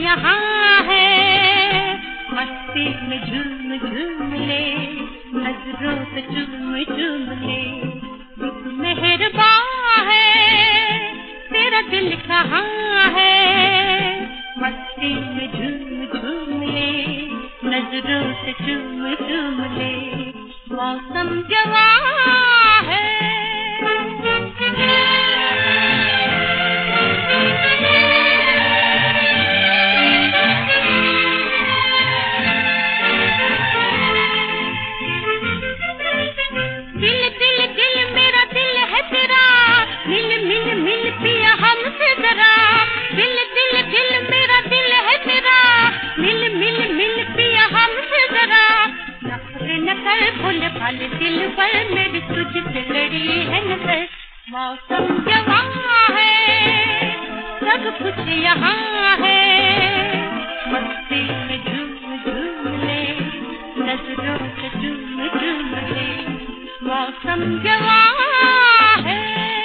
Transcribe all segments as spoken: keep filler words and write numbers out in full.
यहाँ है, मस्ती में झूम झूम ले, नजरों से चूम चूम ले। रुक मेहरबान है, तेरा दिल कहाँ है, मस्ती में झूम झूम ले, नजरों से चूम चूम ले। मौसम जवां है, दिल दिल दिल मेरा दिल है तेरा, मिल मिल मिल पिया हमसे जरा। दिल दिल दिल मेरा दिल है तेरा, मिल मिल मिल पिया हमसे जरा। नखरे न कर भूल भाले दिल पर मेरी तुझसे लड़ी है नजर। मौसम जवां है, सब कुछ यहाँ है, मस्ती में झूम झूम ले, नजरों से चूम चूम ले। मौसम जवां है।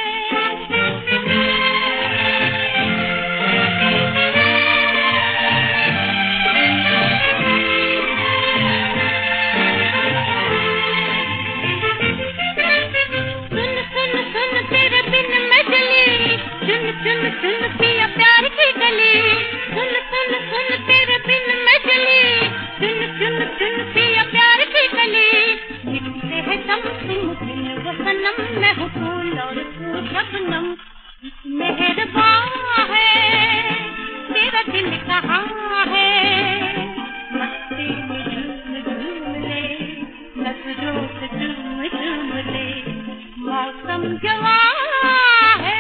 सुन सुन सुन तेरे बिन मैं जली, सुन सुन सुन पिया प्यार की गली। सुन सुन सुन तेरे बिन मैं जली, सुन सुन सुन पिया प्यार की गली। लिखते हैं दम तुम बिन वो सनम, मैं हूँ फूल और तू शबनम। मेहरबान है, तेरा दिल कहाँ है, मस्ती में झूम झूम ले, नजरों से चूम चूम ले। मौसम जवां है।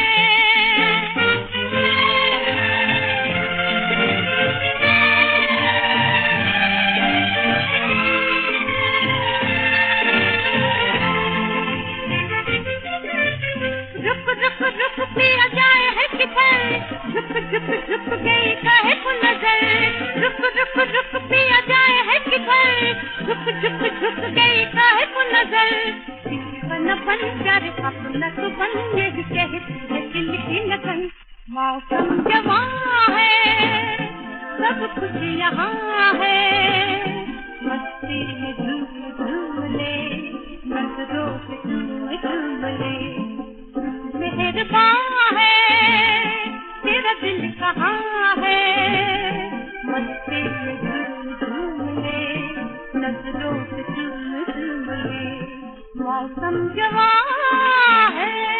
रुक रुक रुक पिया जाए है किधर, झुक झुक झुक गई काहे को नजर। रुक रुक रुक पिया जाए है किधर, झुक झुक झुक गई काहे को नजर। बन बन प्यारे अपना तो बन, ये कहती है दिल की लगन। मौसम जवां है, सब कुछ यहाँ है, मस्ती में झूम झूम ले, नजरों से चूम चूम ले। मेहरबान है, तेरा दिल कहाँ है, मस्ती में झूम झूम ले, नजरों से चूम चूम ले। मौसम जवां है।